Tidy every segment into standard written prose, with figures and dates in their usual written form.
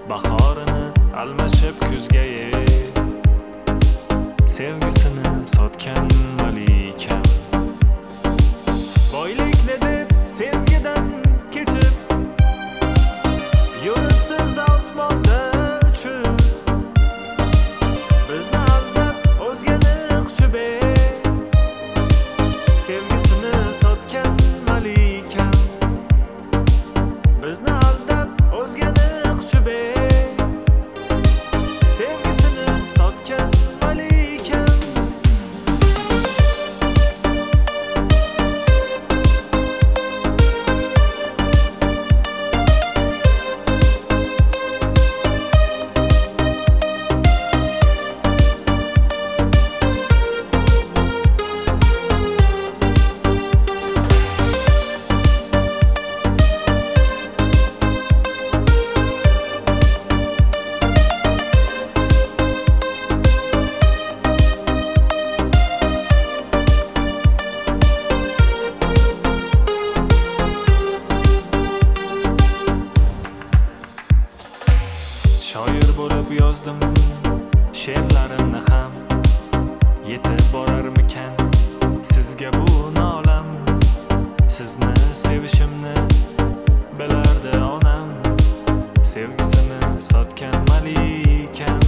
bahorini almashib kuzga sevgisini sotgan malikam. Boylikni deb sevgidan kechib yuribsizda osmonda uchib, bizni aldab o'zgani quchib sevgisini sotgan malikam. Bizni aldab o'zgani quchib sevgisini sotgan malikam. Shoir bo'lib yozdim she'rlarimni ham, yetib borarmikan sizga bu nolam. Sizni sevishimni bilardi onam, sevgisini sotgan malikam.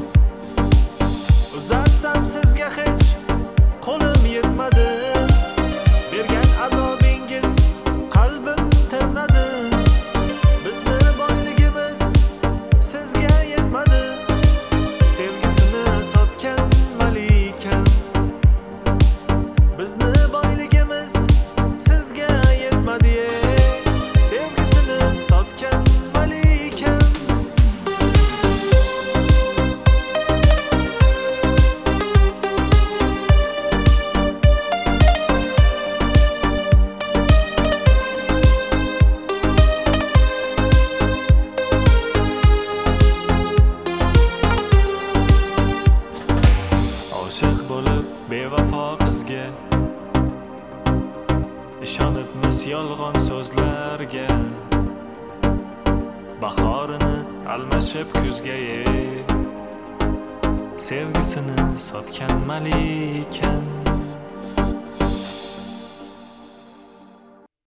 Uzatsam sizga hech qo'lim yetmadi, bergan azobingiz qalbim tirnadi. Bizni boyligimiz sizga yetmadi, sevgisini sotgan malikam. Bizni boyligimiz sizga yetmadi, sevgisini sotgan malikam. Oshiq bo'lib bevafo qizga ishonibmiz yolg'on so'zlarga, bahorini almashib kuzga sevgisini sotgan malikam.